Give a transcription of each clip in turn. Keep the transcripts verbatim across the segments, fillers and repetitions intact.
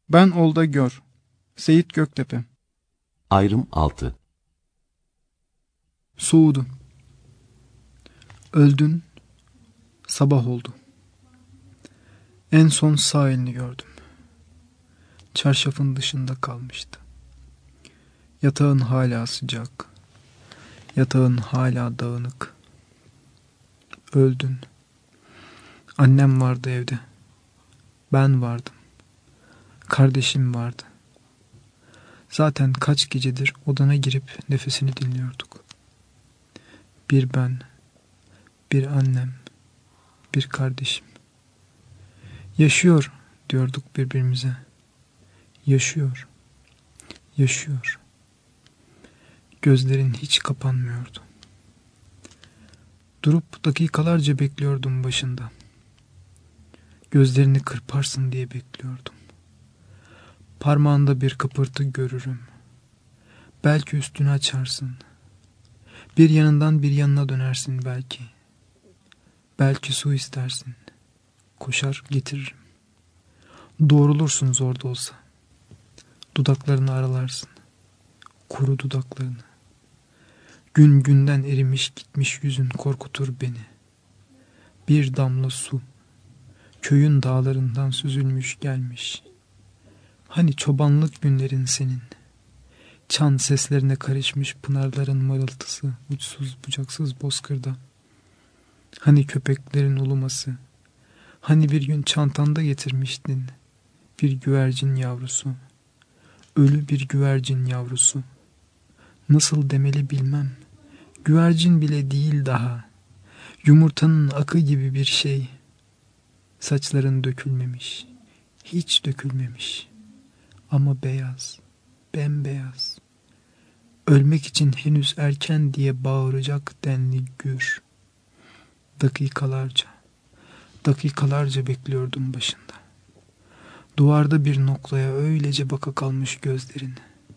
Ben Olda Gör. Seyit Göktepe. Ayrım altı. Soğudu. Öldün. Sabah oldu. En son sağ elini gördüm. Çarşafın dışında kalmıştı. Yatağın hala sıcak. Yatağın hala dağınık. Öldün. Annem vardı evde. Ben vardım. Kardeşim vardı. Zaten kaç gecedir odana girip nefesini dinliyorduk. Bir ben, bir annem, bir kardeşim. Yaşıyor diyorduk birbirimize. Yaşıyor, yaşıyor. Gözlerin hiç kapanmıyordu. Durup dakikalarca bekliyordum başında. Gözlerini kırparsın diye bekliyordum. Parmağında bir kıpırtı görürüm. Belki üstünü açarsın. Bir yanından bir yanına dönersin belki. Belki su istersin. Koşar getiririm. Doğrulursun zor da olsa. Dudaklarını aralarsın. Kuru dudaklarını. Gün günden erimiş gitmiş yüzün korkutur beni. Bir damla su. Köyün dağlarından süzülmüş gelmiş. Hani çobanlık günlerin senin. Çan seslerine karışmış pınarların mırıltısı uçsuz bucaksız bozkırda. Hani köpeklerin uluması. Hani bir gün çantanda getirmiştin bir güvercin yavrusu. Ölü bir güvercin yavrusu. Nasıl demeli bilmem. Güvercin bile değil daha. Yumurtanın akı gibi bir şey. Saçların dökülmemiş. Hiç dökülmemiş. Ama beyaz. Bembeyaz. Ölmek için henüz erken diye bağıracak denli gür. Dakikalarca. Dakikalarca bekliyordum başında. Duvarda bir noktaya öylece baka kalmış gözlerin.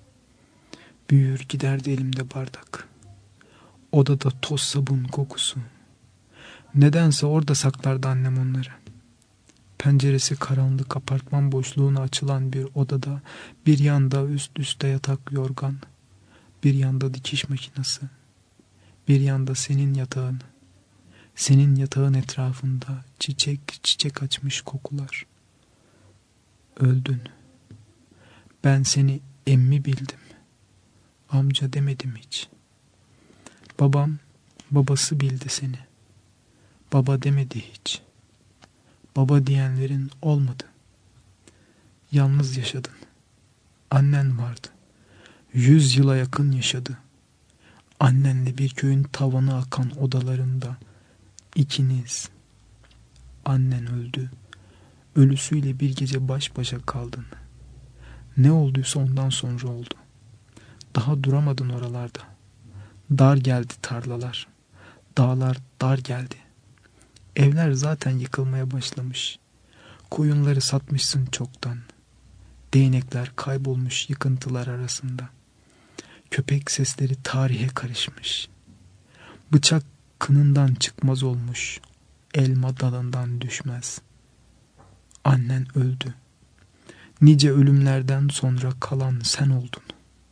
Büyür giderdi elimde bardak. Odada toz sabun kokusu. Nedense orada saklardı annem onları. Penceresi karanlık apartman boşluğuna açılan bir odada bir yanda üst üste yatak yorgan, bir yanda dikiş makinesi, bir yanda senin yatağın, senin yatağın etrafında çiçek çiçek açmış kokular. Öldün. Ben seni emmi bildim. Amca demedim hiç. Babam, babası bildi seni. Baba demedi hiç. Baba diyenlerin olmadı. Yalnız yaşadın. Annen vardı. Yüz yıla yakın yaşadı. Annenle bir köyün tavanı akan odalarında. İkiniz. Annen öldü. Ölüsüyle bir gece baş başa kaldın. Ne olduysa ondan sonra oldu. Daha duramadın oralarda. Dar geldi tarlalar. Dağlar dar geldi. Evler zaten yıkılmaya başlamış. Koyunları satmışsın çoktan. Değnekler kaybolmuş yıkıntılar arasında. Köpek sesleri tarihe karışmış. Bıçak kınından çıkmaz olmuş. Elma dalından düşmez. Annen öldü. Nice ölümlerden sonra kalan sen oldun.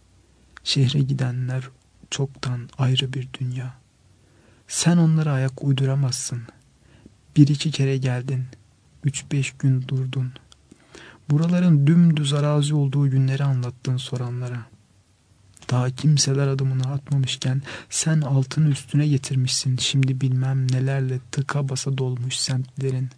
Şehre gidenler çoktan ayrı bir dünya. Sen onlara ayak uyduramazsın. Bir iki kere geldin. Üç beş gün durdun. Buraların dümdüz arazi olduğu günleri anlattın soranlara. Daha kimseler adımını atmamışken sen altını üstüne getirmişsin. Şimdi bilmem nelerle tıka basa dolmuş semtlerin.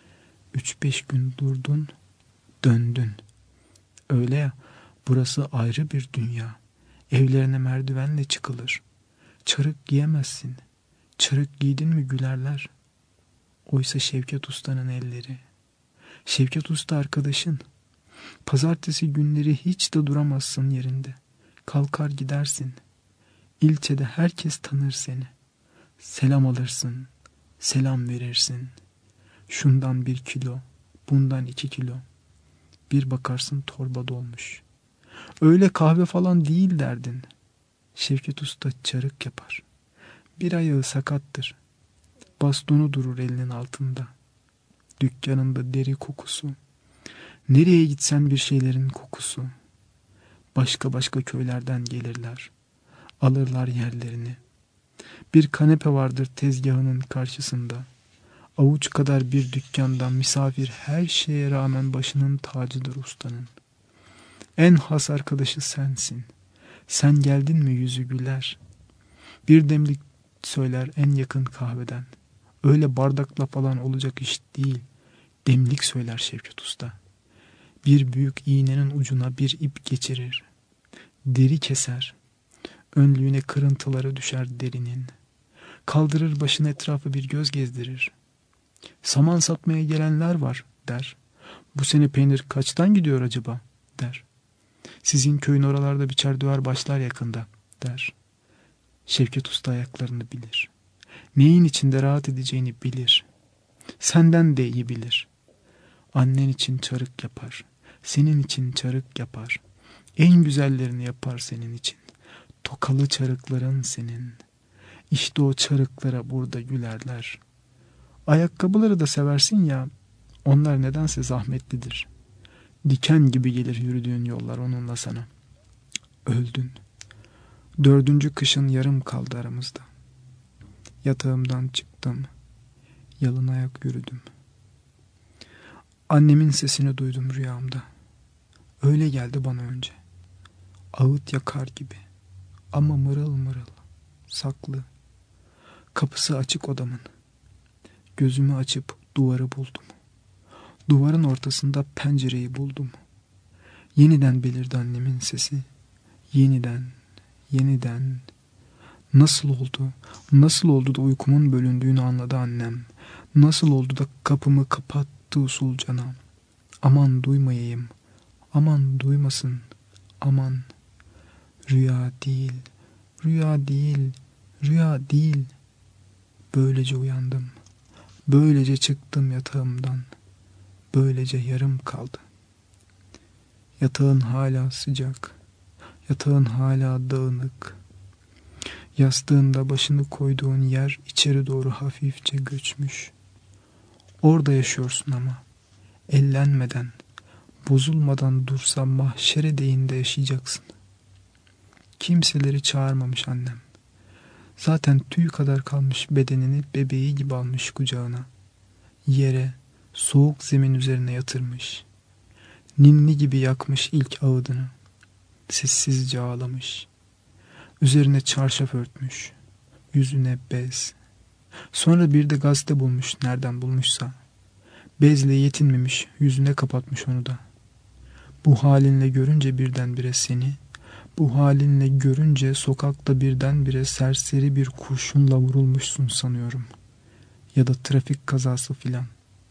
Üç beş gün durdun, döndün. Öyle ya, burası ayrı bir dünya. Evlerine merdivenle çıkılır. Çarık giyemezsin. Çarık giydin mi gülerler. Oysa Şevket Usta'nın elleri. Şevket Usta arkadaşın. Pazartesi günleri hiç de duramazsın yerinde. Kalkar gidersin. İlçede herkes tanır seni. Selam alırsın. Selam verirsin. Şundan bir kilo, bundan iki kilo. Bir bakarsın torba dolmuş. Öyle kahve falan değil derdin. Şevket Usta çarık yapar. Bir ayağı sakattır. Bastonu durur elinin altında. Dükkanında deri kokusu. Nereye gitsen bir şeylerin kokusu. Başka başka köylerden gelirler. Alırlar yerlerini. Bir kanepe vardır tezgahının karşısında. Avuç kadar bir dükkandan misafir her şeye rağmen başının tacıdır ustanın. En has arkadaşı sensin. Sen geldin mi yüzü güler. Bir demlik söyler en yakın kahveden. Öyle bardakla falan olacak iş değil. Demlik söyler Şevket Usta. Bir büyük iğnenin ucuna bir ip geçirir. Deri keser. Önlüğüne kırıntıları düşer derinin. Kaldırır başını etrafı bir göz gezdirir. Saman satmaya gelenler var der. Bu sene peynir kaçtan gidiyor acaba der. Sizin köyün oralarda biçer döver başlar yakında der. Şevket Usta ayaklarını bilir. Neyin içinde rahat edeceğini bilir. Senden de iyi bilir. Annen için çarık yapar. Senin için çarık yapar. En güzellerini yapar senin için. Tokalı çarıkların senin. İşte o çarıklara burada gülerler. Ayakkabıları da seversin ya. Onlar nedense zahmetlidir. Diken gibi gelir yürüdüğün yollar onunla sana. Öldün. Dördüncü kışın yarım kaldı aramızda. Yatağımdan çıktım. Yalın ayak yürüdüm. Annemin sesini duydum rüyamda. Öyle geldi bana önce. Ağıt yakar gibi. Ama mırıl mırıl. Saklı. Kapısı açık odamın. Gözümü açıp duvarı buldum. Duvarın ortasında pencereyi buldum. Yeniden belirdi annemin sesi. Yeniden, yeniden. Nasıl oldu, nasıl oldu da uykumun bölündüğünü anladı annem. Nasıl oldu da kapımı kapattı usulcana. Aman duymayayım, aman duymasın, aman. Rüya değil, rüya değil, rüya değil. Böylece uyandım. Böylece çıktım yatağımdan. Böylece yarım kaldı. Yatağın hala sıcak. Yatağın hala dağınık. Yastığında başını koyduğun yer içeri doğru hafifçe göçmüş. Orada yaşıyorsun ama. Ellenmeden, bozulmadan dursa mahşere değinde yaşayacaksın. Kimseleri çağırmamış annem. Zaten tüy kadar kalmış bedenini bebeği gibi almış kucağına. Yere, soğuk zemin üzerine yatırmış. Ninni gibi yakmış ilk ağıdını. Sessizce ağlamış. Üzerine çarşaf örtmüş. Yüzüne bez. Sonra bir de gazete bulmuş nereden bulmuşsa. Bezle yetinmemiş, yüzüne kapatmış onu da. Bu halinle görünce birdenbire seni, bu halinle görünce sokakta birdenbire serseri bir kurşunla vurulmuşsun sanıyorum. Ya da trafik kazası filan.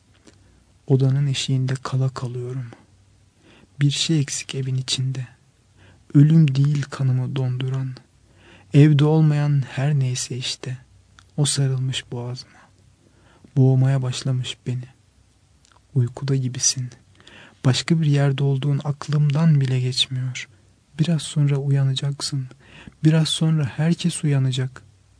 Odanın eşiğinde kala kalıyorum. Bir şey eksik evin içinde. Ölüm değil kanımı donduran. Evde olmayan her neyse işte. O sarılmış boğazıma. Boğmaya başlamış beni. Uykuda gibisin. Başka bir yerde olduğun aklımdan bile geçmiyor. Biraz sonra uyanacaksın. Biraz sonra herkes uyanacak.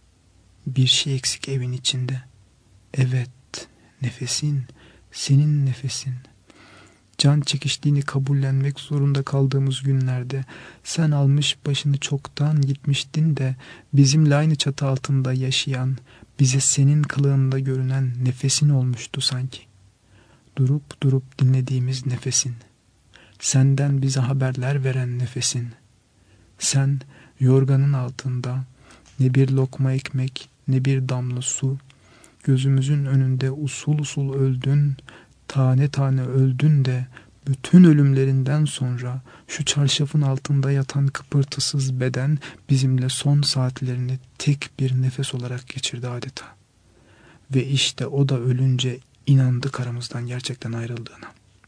Bir şey eksik evin içinde. Evet, nefesin, senin nefesin. Can çekiştiğini kabullenmek zorunda kaldığımız günlerde sen almış başını çoktan gitmiştin de bizimle aynı çatı altında yaşayan, bize senin kılığında görünen nefesin olmuştu sanki. Durup durup dinlediğimiz nefesin. Senden bize haberler veren nefesin. Sen yorganın altında ne bir lokma ekmek ne bir damla su, gözümüzün önünde usul usul öldün, tane tane öldün de bütün ölümlerinden sonra şu çarşafın altında yatan kıpırtısız beden bizimle son saatlerini tek bir nefes olarak geçirdi adeta. Ve işte o da ölünce inandık aramızdan gerçekten ayrıldığına.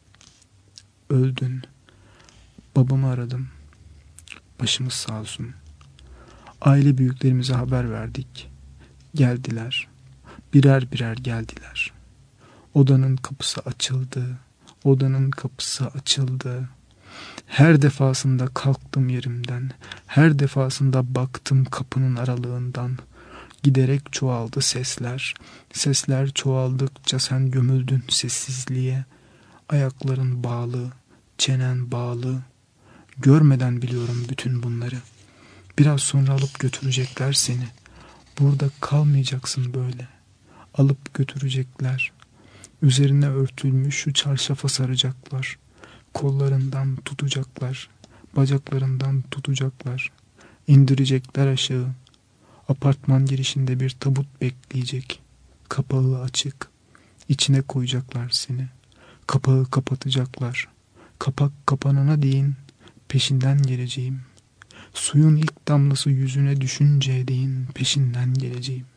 Öldün. Babamı aradım. Başımız sağ olsun. Aile büyüklerimize haber verdik. Geldiler. Birer birer geldiler. Odanın kapısı açıldı. Odanın kapısı açıldı. Her defasında kalktım yerimden. Her defasında baktım kapının aralığından. Giderek çoğaldı sesler. Sesler çoğaldıkça sen gömüldün sessizliğe. Ayakların bağlı, çenen bağlı. Görmeden biliyorum bütün bunları. Biraz sonra alıp götürecekler seni. Burada kalmayacaksın böyle. Alıp götürecekler. Üzerine örtülmüş şu çarşafa saracaklar. Kollarından tutacaklar. Bacaklarından tutacaklar. İndirecekler aşağı. Apartman girişinde bir tabut bekleyecek. Kapağı açık. İçine koyacaklar seni. Kapağı kapatacaklar. Kapak kapanana değin peşinden geleceğim. Suyun ilk damlası yüzüne düşünce değin peşinden geleceğim.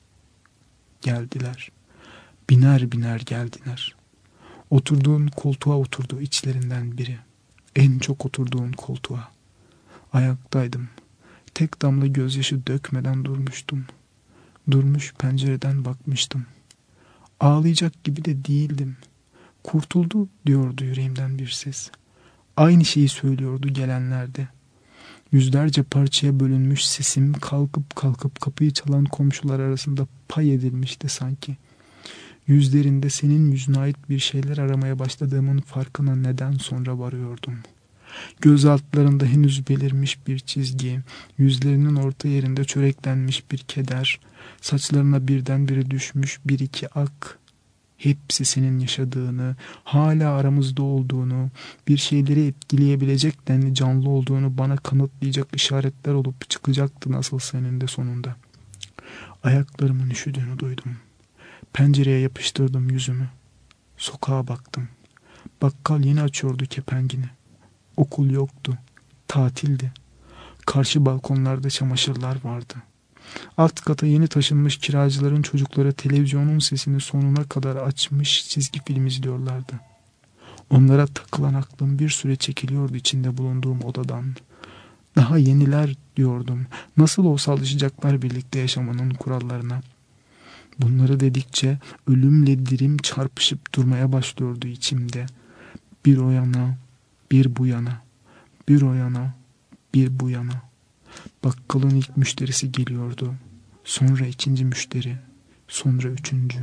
Geldiler. Biner biner geldiler. Oturduğun koltuğa oturdu içlerinden biri. En çok oturduğun koltuğa. Ayaktaydım. Tek damla gözyaşı dökmeden durmuştum. Durmuş pencereden bakmıştım. Ağlayacak gibi de değildim. Kurtuldu diyordu yüreğimden bir ses. Aynı şeyi söylüyordu gelenlerde. Yüzlerce parçaya bölünmüş sesim kalkıp kalkıp kapıyı çalan komşular arasında pay edilmişti sanki. Yüzlerinde senin yüzüne ait bir şeyler aramaya başladığımın farkına neden sonra varıyordum. Göz altlarında henüz belirmiş bir çizgi, yüzlerinin orta yerinde çöreklenmiş bir keder, saçlarına birdenbire düşmüş bir iki ak. Hepsi senin yaşadığını, hala aramızda olduğunu, bir şeyleri etkileyebilecek denli canlı olduğunu bana kanıtlayacak işaretler olup çıkacaktı nasılsa eninde sonunda. Ayaklarımın üşüdüğünü duydum. Pencereye yapıştırdım yüzümü. Sokağa baktım. Bakkal yeni açıyordu kepengini. Okul yoktu. Tatildi. Karşı balkonlarda çamaşırlar vardı. Alt kata yeni taşınmış kiracıların çocukları televizyonun sesini sonuna kadar açmış çizgi film izliyorlardı. Onlara takılan aklım bir süre çekiliyordu içinde bulunduğum odadan. Daha yeniler diyordum. Nasıl olsa alışacaklar birlikte yaşamanın kurallarına. Bunları dedikçe ölümle dirim çarpışıp durmaya başlıyordu içimde. Bir o yana, bir bu yana, bir o yana, bir bu yana. Bakkalın ilk müşterisi geliyordu. Sonra ikinci müşteri, sonra üçüncü.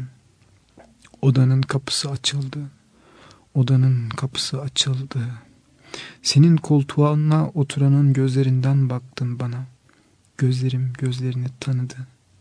Odanın kapısı açıldı. Odanın kapısı açıldı. Senin koltuğuna oturanın gözlerinden baktın bana. Gözlerim gözlerini tanıdı.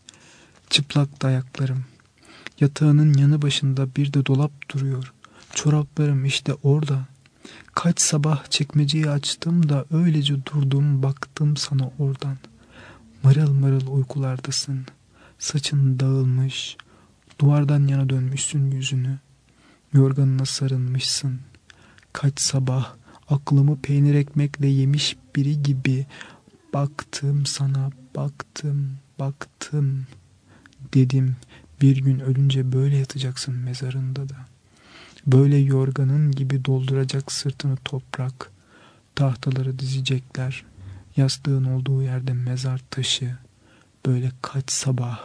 Çıplak ayaklarım. Yatağının yanı başında bir de dolap duruyor. Çoraplarım işte orada. Kaç sabah çekmeceyi açtım da öylece durdum baktım sana oradan. Mırıl mırıl uykulardasın. Saçın dağılmış. Duvardan yana dönmüşsün yüzünü. Yorganına sarılmışsın. Kaç sabah aklımı peynir ekmekle yemiş biri gibi baktım sana, baktım, baktım. Dedim bir gün ölünce böyle yatacaksın mezarında da. Böyle yorganın gibi dolduracak sırtını toprak. Tahtaları dizecekler. Yastığın olduğu yerde mezar taşı. Böyle kaç sabah.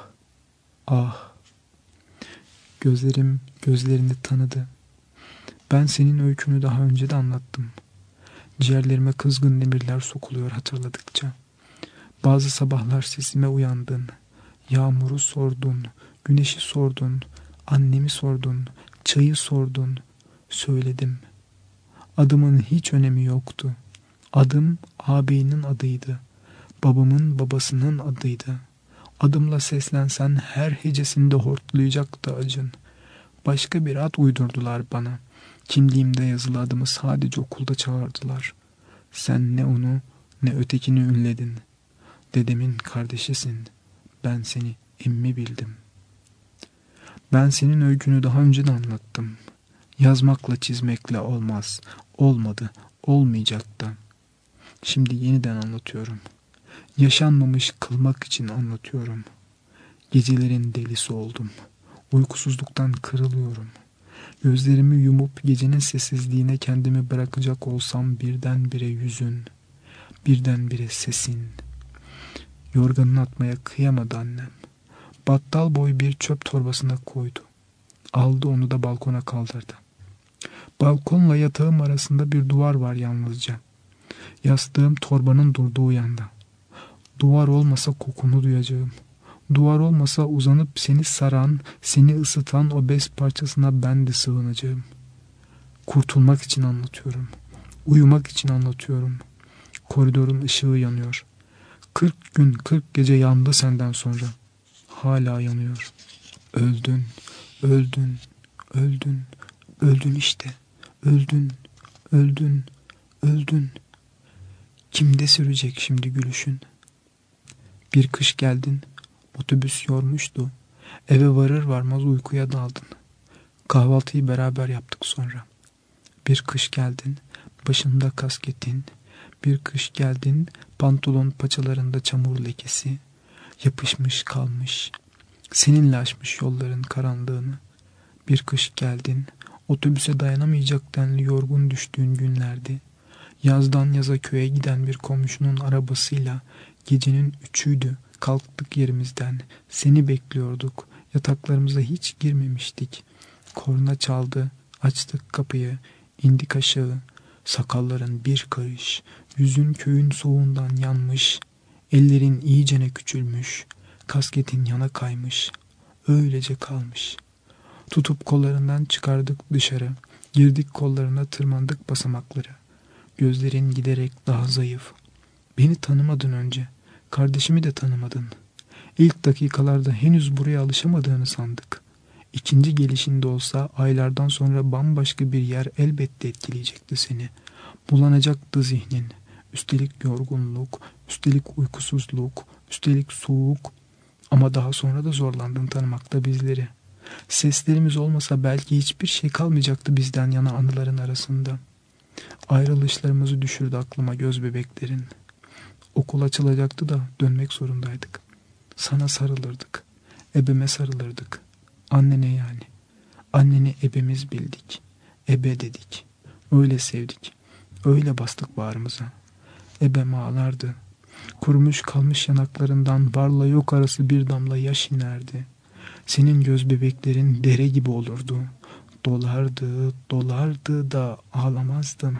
Ah. Gözlerim gözlerini tanıdı. Ben senin öykünü daha önce de anlattım. Ciğerlerime kızgın demirler sokuluyor hatırladıkça. Bazı sabahlar sesime uyandın. Yağmuru sordun. Güneşi sordun. Annemi sordun. Çayı sordun. Söyledim. Adımın hiç önemi yoktu. Adım ağabeyinin adıydı. Babamın babasının adıydı. Adımla seslensen her hecesinde hortlayacaktı acın. Başka bir ad uydurdular bana. Kimliğimde yazılı adımı sadece okulda çağırdılar. Sen ne onu ne ötekini ünledin. Dedemin kardeşisin. Ben seni emmi bildim. Ben senin öykünü daha önce de anlattım. Yazmakla çizmekle olmaz. Olmadı. Olmayacak da. Şimdi yeniden anlatıyorum. Yaşanmamış kılmak için anlatıyorum. Gecelerin delisi oldum. Uykusuzluktan kırılıyorum. Gözlerimi yumup gecenin sessizliğine kendimi bırakacak olsam birdenbire yüzün, birdenbire sesin. Yorganını atmaya kıyamadı annem. Battal boy bir çöp torbasına koydu. Aldı onu da balkona kaldırdı. Balkonla yatağım arasında bir duvar var yalnızca. Yastığım torbanın durduğu yanda. Duvar olmasa kokunu duyacağım. Duvar olmasa uzanıp seni saran, seni ısıtan o bez parçasına ben de sığınacağım. Kurtulmak için anlatıyorum. Uyumak için anlatıyorum. Koridorun ışığı yanıyor. Kırk gün kırk gece yandı senden sonra. Hala yanıyor. Öldün, öldün, öldün, öldün işte. Öldün, öldün, öldün. Kimde sürecek şimdi gülüşün? Bir kış geldin, otobüs yormuştu. Eve varır varmaz uykuya daldın. Kahvaltıyı beraber yaptık sonra. Bir kış geldin, başında kasketin. Bir kış geldin, pantolon paçalarında çamur lekesi. Yapışmış kalmış, seninle aşmış yolların karanlığını. Bir kış geldin, otobüse dayanamayacak denli yorgun düştüğün günlerdi. Yazdan yaza köye giden bir komşunun arabasıyla gecenin üçüydü, kalktık yerimizden. Seni bekliyorduk, yataklarımıza hiç girmemiştik. Korna çaldı, açtık kapıyı, indik aşağı. Sakalların bir karış, yüzün köyün soğuğundan yanmış. Ellerin iyicene küçülmüş, kasketin yana kaymış. Öylece kalmış. Tutup kollarından çıkardık dışarı. Girdik kollarına, tırmandık basamakları. Gözlerin giderek daha zayıf. Beni tanımadın önce. Kardeşimi de tanımadın. İlk dakikalarda henüz buraya alışamadığını sandık. İkinci gelişinde olsa aylardan sonra bambaşka bir yer elbette etkileyecekti seni. Bulanacaktı zihnin. Üstelik yorgunluk, üstelik uykusuzluk, üstelik soğuk. Ama daha sonra da zorlandın tanımakta bizleri. Seslerimiz olmasa belki hiçbir şey kalmayacaktı bizden yana anıların arasında. Ayrılışlarımızı düşürdü aklıma göz bebeklerin. Okul açılacaktı da dönmek zorundaydık. Sana sarılırdık. Ebeme sarılırdık. Annene yani. Anneni ebemiz bildik. Ebe dedik. Öyle sevdik. Öyle bastık bağrımıza. Ebem ağlardı. Kurumuş kalmış yanaklarından varla yok arası bir damla yaş inerdi. Senin göz bebeklerin dere gibi olurdu. Dolardı, dolardı da ağlamazdın.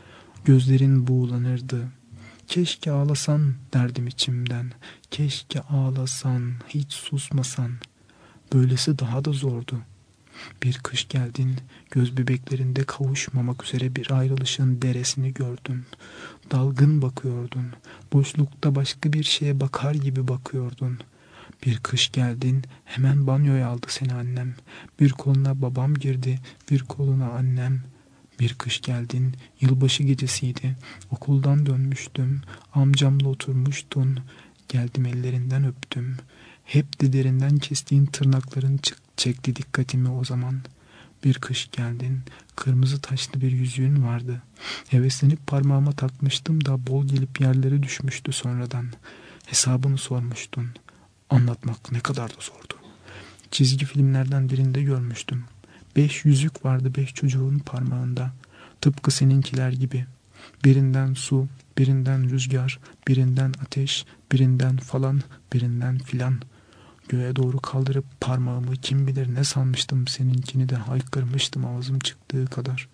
Gözlerin buğulanırdı. Keşke ağlasan derdim içimden. Keşke ağlasan, hiç susmasan. Böylesi daha da zordu. Bir kış geldin, göz bebeklerinde kavuşmamak üzere bir ayrılışın deresini gördüm. Dalgın bakıyordun, boşlukta başka bir şeye bakar gibi bakıyordun. Bir kış geldin, hemen banyoya aldı seni annem. Bir koluna babam girdi, bir koluna annem. Bir kış geldin, yılbaşı gecesiydi. Okuldan dönmüştüm, amcamla oturmuştun. Geldim ellerinden öptüm. Hep de derinden kestiğin tırnakların çekti dikkatimi o zaman. Bir kış geldin, kırmızı taşlı bir yüzüğün vardı. Heveslenip parmağıma takmıştım da bol gelip yerlere düşmüştü sonradan. Hesabını sormuştun. Anlatmak ne kadar da zordu. Çizgi filmlerden birinde görmüştüm. Beş yüzük vardı beş çocuğun parmağında. Tıpkı seninkiler gibi. Birinden su, birinden rüzgar, birinden ateş, birinden falan, birinden filan. Göğe doğru kaldırıp parmağımı kim bilir ne sanmıştım, seninkini de haykırmıştım ağzım çıktığı kadar.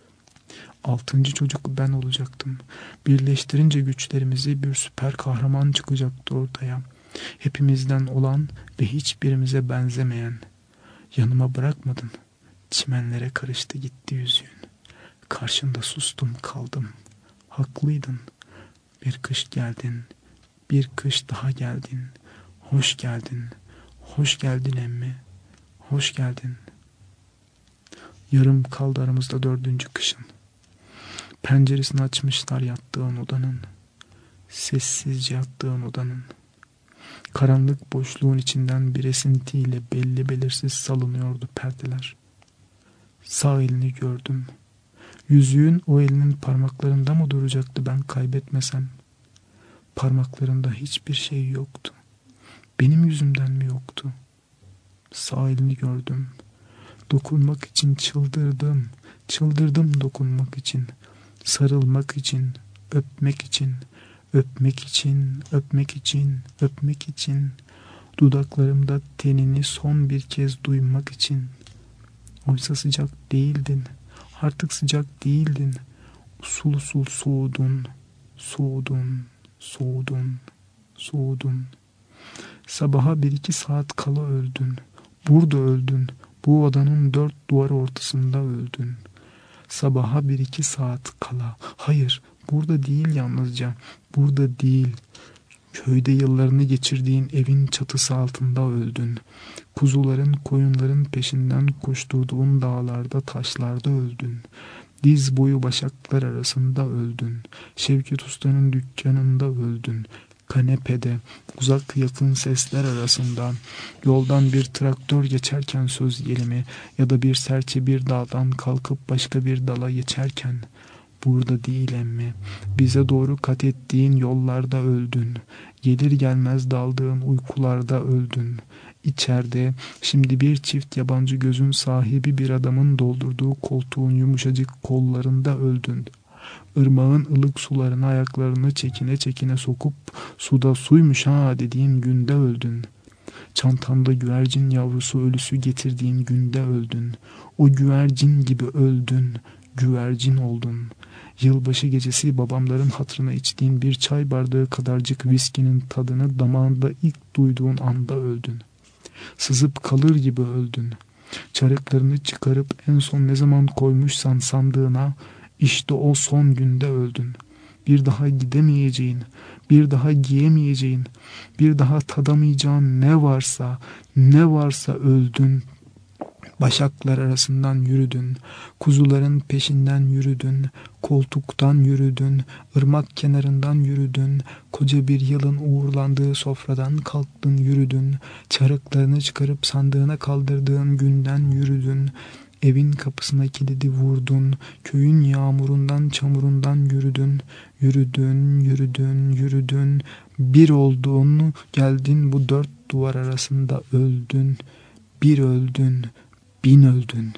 Altıncı çocuk ben olacaktım. Birleştirince güçlerimizi bir süper kahraman çıkacaktı ortaya. Hepimizden olan ve hiçbirimize benzemeyen. Yanıma bırakmadın. Çimenlere karıştı gitti yüzüğün. Karşında sustum kaldım. Haklıydın. Bir kış geldin. Bir kış daha geldin. Hoş geldin. Hoş geldin emmi. Hoş geldin. Yarım kaldı aramızda dördüncü kışın. Penceresini açmışlar yattığın odanın. Sessizce yattığın odanın. Karanlık boşluğun içinden bir esintiyle belli belirsiz salınıyordu perdeler. Sağ elini gördüm. Yüzüğün o elinin parmaklarında mı duracaktı ben kaybetmesem? Parmaklarında hiçbir şey yoktu. Benim yüzümden mi yoktu? Sağ elini gördüm. Dokunmak için çıldırdım. Çıldırdım dokunmak için. Sarılmak için. Öpmek için. Öpmek için. Öpmek için. Öpmek için. Dudaklarımda tenini son bir kez duymak için. Oysa sıcak değildin. Artık sıcak değildin. Usul usul soğudun. Soğudun. Soğudun. Soğudun. Sabaha bir iki saat kala öldün. Burada öldün. Bu odanın dört duvar ortasında öldün. Sabaha bir iki saat kala. Hayır, burada değil yalnızca. Burada değil. Köyde yıllarını geçirdiğin evin çatısı altında öldün. Kuzuların, koyunların peşinden koşturduğun dağlarda, taşlarda öldün. Diz boyu başaklar arasında öldün. Şevket Usta'nın dükkanında öldün. Kanepede, uzak yakın sesler arasında, yoldan bir traktör geçerken söz gelimi ya da bir serçe bir dağdan kalkıp başka bir dala geçerken, burada değil emmi, bize doğru kat ettiğin yollarda öldün. Gelir gelmez daldığın uykularda öldün. İçeride şimdi bir çift yabancı gözün sahibi bir adamın doldurduğu koltuğun yumuşacık kollarında öldün. Irmağın ılık sularına ayaklarını çekine çekine sokup suda suymuş ha dediğin günde öldün. Çantanda güvercin yavrusu ölüsü getirdiğin günde öldün. O güvercin gibi öldün. Güvercin oldun. Yılbaşı gecesi babamların hatırına içtiğin bir çay bardağı kadarcık viskinin tadını damağında ilk duyduğun anda öldün. Sızıp kalır gibi öldün. Çarıklarını çıkarıp en son ne zaman koymuşsan sandığına, işte o son günde öldün. Bir daha gidemeyeceğin, bir daha giyemeyeceğin, bir daha tadamayacağın ne varsa, ne varsa öldün. Başaklar arasından yürüdün, kuzuların peşinden yürüdün, koltuktan yürüdün, ırmak kenarından yürüdün, koca bir yılın uğurlandığı sofradan kalktın yürüdün, çarıklarını çıkarıp sandığına kaldırdığın günden yürüdün, evin kapısına kilidi vurdun, köyün yağmurundan çamurundan yürüdün, yürüdün, yürüdün, yürüdün, bir olduğunu geldin bu dört duvar arasında öldün, bir öldün, bin öldün.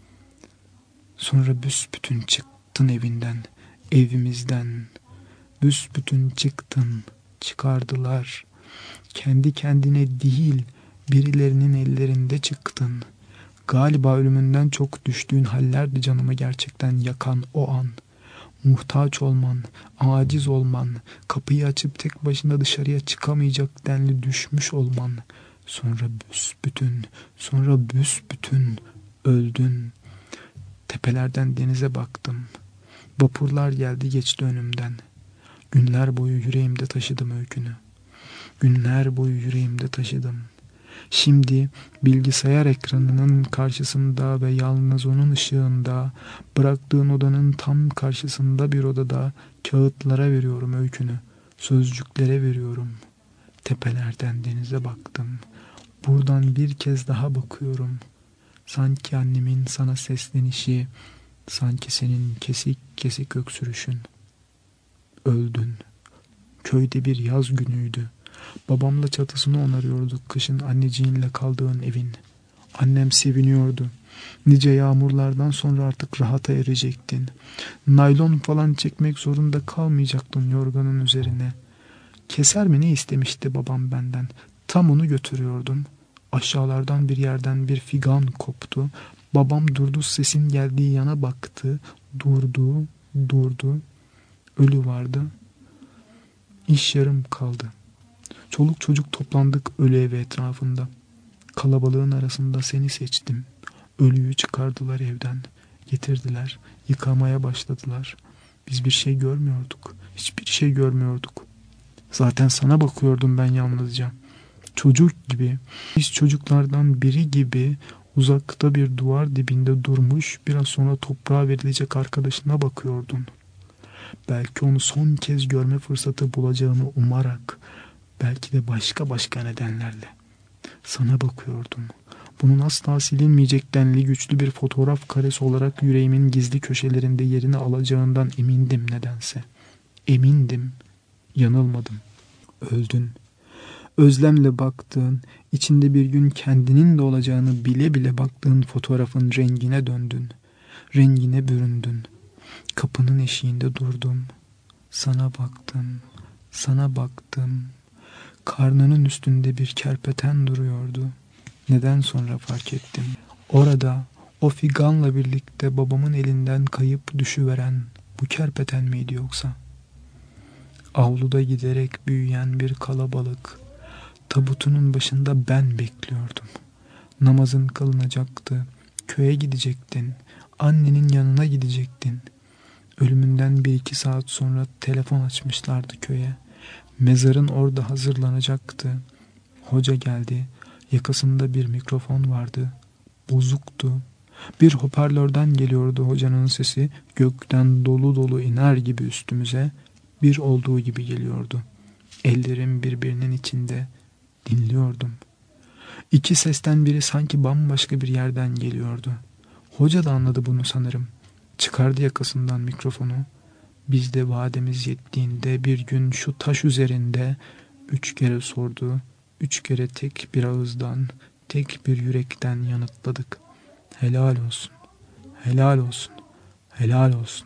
Sonra büsbütün çıktın evinden, evimizden. Büsbütün çıktın, çıkardılar. Kendi kendine değil, birilerinin ellerinde çıktın. Galiba ölümünden çok düştüğün hallerdi canımı gerçekten yakan o an. Muhtaç olman, aciz olman, kapıyı açıp tek başına dışarıya çıkamayacak denli düşmüş olman. Sonra büsbütün, sonra büsbütün öldün. Tepelerden denize baktım. Vapurlar geldi geçti önümden. Günler boyu yüreğimde taşıdım öykünü. Günler boyu yüreğimde taşıdım. Şimdi bilgisayar ekranının karşısında ve yalnız onun ışığında, bıraktığın odanın tam karşısında bir odada kağıtlara veriyorum öykünü. Sözcüklere veriyorum. Tepelerden denize baktım. Buradan bir kez daha bakıyorum. Sanki annemin sana seslenişi, sanki senin kesik kesik öksürüşün. Öldün. Köyde bir yaz günüydü. Babamla çatısını onarıyorduk kışın anneciğinle kaldığın evin. Annem seviniyordu. Nice yağmurlardan sonra artık rahata erecektin. Naylon falan çekmek zorunda kalmayacaktın yorganın üzerine. Keser mi ne istemişti babam benden? Tam onu götürüyordum. Aşağılardan bir yerden bir figan koptu. Babam durdu, sesin geldiği yana baktı. Durdu, durdu. Ölü vardı. İş yarım kaldı. Çoluk çocuk toplandık ölü evi etrafında. Kalabalığın arasında seni seçtim. Ölüyü çıkardılar evden. Getirdiler. Yıkamaya başladılar. Biz bir şey görmüyorduk. Hiçbir şey görmüyorduk. Zaten sana bakıyordum ben yalnızca. Çocuk gibi, biz çocuklardan biri gibi uzakta bir duvar dibinde durmuş, biraz sonra toprağa verilecek arkadaşına bakıyordun. Belki onu son kez görme fırsatı bulacağımı umarak, belki de başka başka nedenlerle sana bakıyordum. Bunun asla silinmeyecek denli güçlü bir fotoğraf karesi olarak yüreğimin gizli köşelerinde yerini alacağından emindim nedense. Emindim, yanılmadım. Öldün. Özlemle baktığın, içinde bir gün kendinin de olacağını bile bile baktığın fotoğrafın rengine döndün. Rengine büründün. Kapının eşiğinde durdum. Sana baktım. Sana baktım. Karnının üstünde bir kerpeten duruyordu. Neden sonra fark ettim. Orada o figanla birlikte babamın elinden kayıp düşüveren bu kerpeten miydi yoksa? Avluda giderek büyüyen bir kalabalık. Tabutunun başında ben bekliyordum. Namazın kılınacaktı. Köye gidecektin. annenin yanına gidecektin. Ölümünden bir iki saat sonra telefon açmışlardı köye. Mezarın orada hazırlanacaktı. Hoca geldi. Yakasında bir mikrofon vardı. Bozuktu. Bir hoparlörden geliyordu hocanın sesi. Gökten dolu dolu iner gibi üstümüze. Bir olduğu gibi geliyordu. Ellerim birbirinin içinde. Dinliyordum. İki sesten biri sanki bambaşka bir yerden geliyordu. Hoca da anladı bunu sanırım. Çıkardı yakasından mikrofonu. Biz de vademiz yettiğinde bir gün şu taş üzerinde üç kere sordu. Üç kere tek bir ağızdan, tek bir yürekten yanıtladık. Helal olsun, helal olsun, helal olsun.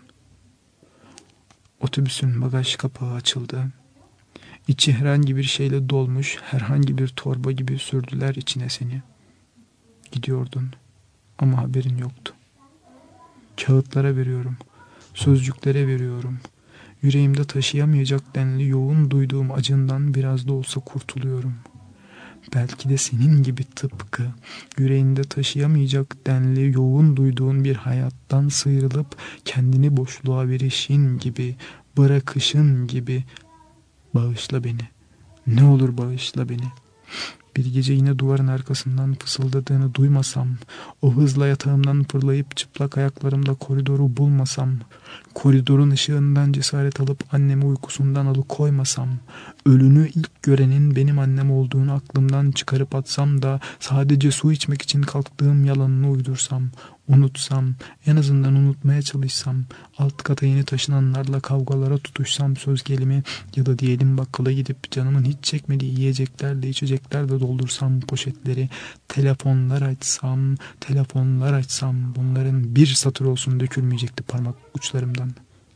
Otobüsün bagaj kapağı açıldı. İçi herhangi bir şeyle dolmuş, herhangi bir torba gibi sürdüler içine seni. Gidiyordun ama haberin yoktu. Kağıtlara veriyorum, sözcüklere veriyorum. Yüreğimde taşıyamayacak denli yoğun duyduğum acından biraz da olsa kurtuluyorum. Belki de senin gibi tıpkı yüreğinde taşıyamayacak denli yoğun duyduğun bir hayattan sıyrılıp kendini boşluğa verişin gibi, bırakışın gibi. Bağışla beni. Ne olur bağışla beni. Bir gece yine duvarın arkasından fısıldadığını duymasam, o hızla yatağımdan fırlayıp çıplak ayaklarımla koridoru bulmasam, koridorun ışığından cesaret alıp annemi uykusundan alıkoymasam, ölünü ilk görenin benim annem olduğunu aklımdan çıkarıp atsam da sadece su içmek için kalktığım yalanını uydursam, unutsam, en azından unutmaya çalışsam, alt kata yeni taşınanlarla kavgalara tutuşsam söz gelimi ya da diyelim bakkala gidip canımın hiç çekmediği yiyeceklerle içeceklerle doldursam poşetleri, telefonlar açsam, telefonlar açsam bunların bir satır olsun dökülmeyecekti parmak uçlarımdan.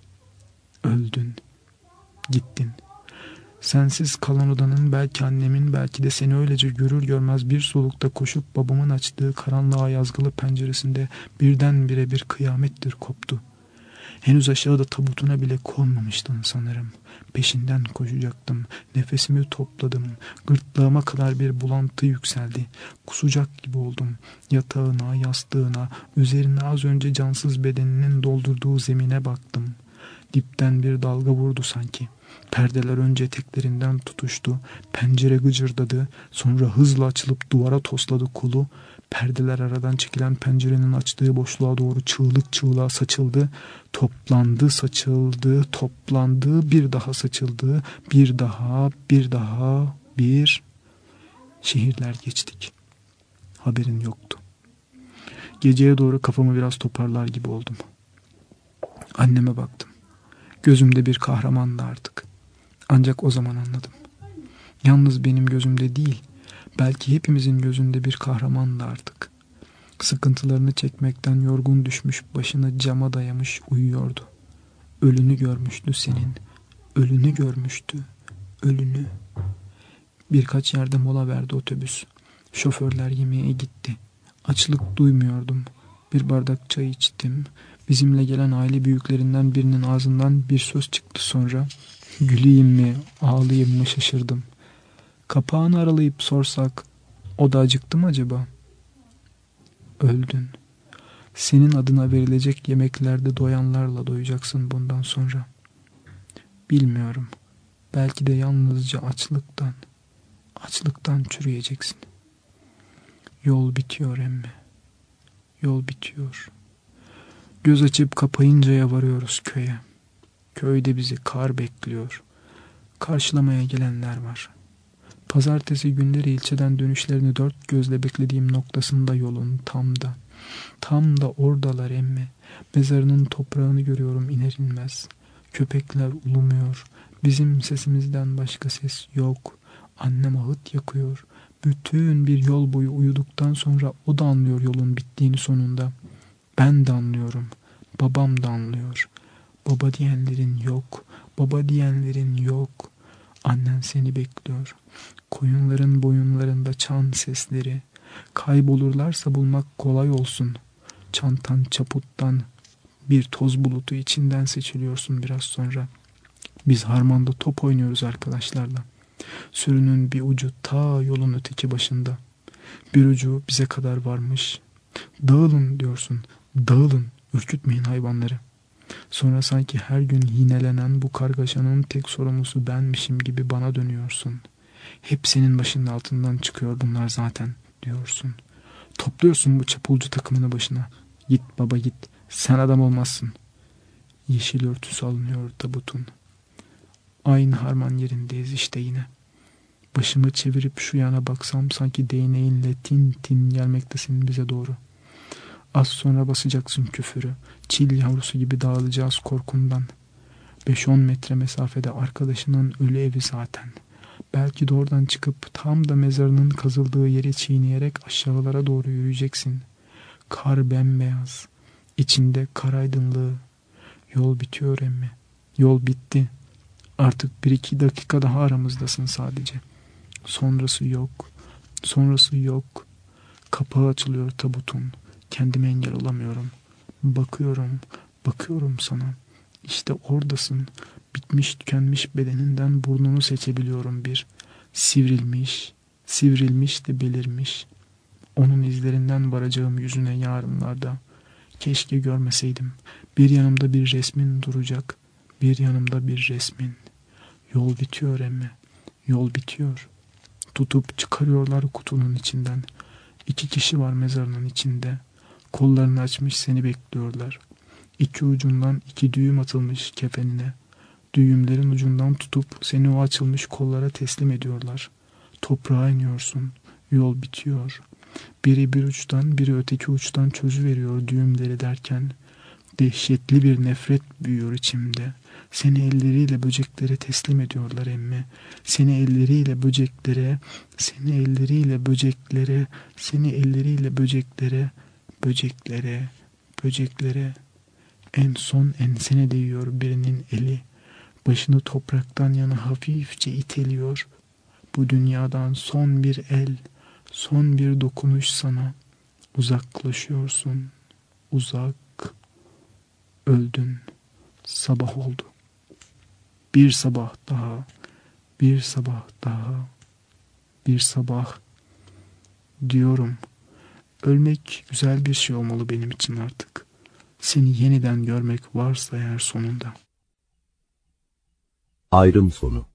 Öldün, gittin. Sensiz kalan odanın belki annemin belki de seni öylece görür görmez bir solukta koşup babamın açtığı karanlığa yazgılı penceresinde birdenbire bir kıyamettir koptu. Henüz aşağıda tabutuna bile konmamıştın sanırım. Peşinden koşacaktım. Nefesimi topladım. Gırtlağıma kadar bir bulantı yükseldi. Kusacak gibi oldum. Yatağına, yastığına, üzerine az önce cansız bedeninin doldurduğu zemine baktım. Dipten bir dalga vurdu sanki. Perdeler önce eteklerinden tutuştu. Pencere gıcırdadı. Sonra hızla açılıp duvara tosladı kolu. Perdeler aradan çekilen pencerenin açtığı boşluğa doğru çığlık çığlığa saçıldı. Toplandı, saçıldı, toplandı, bir daha saçıldı. Bir daha, bir daha, bir... Şehirler geçtik. Haberin yoktu. Geceye doğru kafamı biraz toparlar gibi oldum. Anneme baktım. Gözümde bir kahramandı artık. Ancak o zaman anladım. Yalnız benim gözümde değil, belki hepimizin gözünde bir kahramandı artık. Sıkıntılarını çekmekten yorgun düşmüş, başını cama dayamış uyuyordu. Ölünü görmüştü senin, ölünü görmüştü, ölünü. Birkaç yerde mola verdi otobüs. Şoförler yemeğe gitti. Açlık duymuyordum. Bir bardak çay içtim. Bizimle gelen aile büyüklerinden birinin ağzından bir söz çıktı sonra. Güleyim mi, ağlayayım mı şaşırdım. Kapağını aralayıp sorsak, o da acıktı mı acaba? Öldün. Senin adına verilecek yemeklerde doyanlarla doyacaksın bundan sonra. Bilmiyorum. Belki de yalnızca açlıktan, açlıktan çürüyeceksin. Yol bitiyor emmi. Yol bitiyor. Göz açıp kapayıncaya varıyoruz köye. Köyde bizi kar bekliyor. Karşılamaya gelenler var. Pazartesi günleri ilçeden dönüşlerini dört gözle beklediğim noktasında yolun tam da. Tam da oradalar emmi. Mezarının toprağını görüyorum iner inmez. Köpekler ulumuyor. Bizim sesimizden başka ses yok. Annem ağıt yakıyor. Bütün bir yol boyu uyuduktan sonra o da anlıyor yolun bittiğini sonunda. Ben de anlıyorum. Babam da anlıyor. Baba diyenlerin yok. Baba diyenlerin yok. Annen seni bekliyor. Koyunların boyunlarında çan sesleri. Kaybolurlarsa bulmak kolay olsun. Çantan çaputtan bir toz bulutu içinden seçiliyorsun biraz sonra. Biz harmanda top oynuyoruz arkadaşlarla. Sürünün bir ucu ta yolun öteki başında. Bir ucu bize kadar varmış. Dağılın diyorsun. Dağılın. Ürkütmeyin hayvanları. Sonra sanki her gün yinelenen bu kargaşanın tek sorumlusu benmişim gibi bana dönüyorsun. Hep senin başının altından çıkıyor bunlar zaten diyorsun. Topluyorsun bu çapulcu takımını başına. Git baba git. Sen adam olmazsın. Yeşil örtüsü alınıyor tabutun. Aynı harman yerindeyiz işte yine. Başımı çevirip şu yana baksam sanki değneğinle tin tin gelmektesin bize doğru. Az sonra basacaksın küfürü. Çil yavrusu gibi dağılacağız korkundan. Beş on metre mesafede arkadaşının ölü evi zaten. Belki de oradan çıkıp tam da mezarının kazıldığı yeri çiğneyerek aşağılara doğru yürüyeceksin. Kar bembeyaz. İçinde kar aydınlığı. Yol bitiyor emmi. Yol bitti. Artık bir iki dakika daha aramızdasın sadece. Sonrası yok. Sonrası yok. Kapağı açılıyor tabutun. Kendime engel olamıyorum. Bakıyorum. Bakıyorum sana. İşte oradasın. Bitmiş tükenmiş bedeninden burnunu seçebiliyorum bir. Sivrilmiş. Sivrilmiş de belirmiş. Onun izlerinden varacağım yüzüne yarınlarda. Keşke görmeseydim. Bir yanımda bir resmin duracak. Bir yanımda bir resmin. Yol bitiyor emmi. Yol bitiyor. Tutup çıkarıyorlar kutunun içinden. İki kişi var mezarının içinde. Kollarını açmış seni bekliyorlar. İki ucundan iki düğüm atılmış kefenine. Düğümlerin ucundan tutup seni o açılmış kollara teslim ediyorlar. Toprağa iniyorsun. Yol bitiyor. Biri bir uçtan biri öteki uçtan çözüveriyor düğümleri derken. Dehşetli bir nefret büyüyor içimde. Seni elleriyle böceklere teslim ediyorlar emmi. Seni elleriyle böceklere, seni elleriyle böceklere, seni elleriyle böceklere, böceklere, böceklere. En son ensene değiyor birinin eli. Başını topraktan yana hafifçe iteliyor. Bu dünyadan son bir el, son bir dokunuş sana. Uzaklaşıyorsun. Uzak. Öldün. Sabah oldu. Bir sabah daha. Bir sabah daha. Bir sabah. Diyorum. Ölmek güzel bir şey olmalı benim için artık. Seni yeniden görmek varsa eğer sonunda. Ayrım sonu.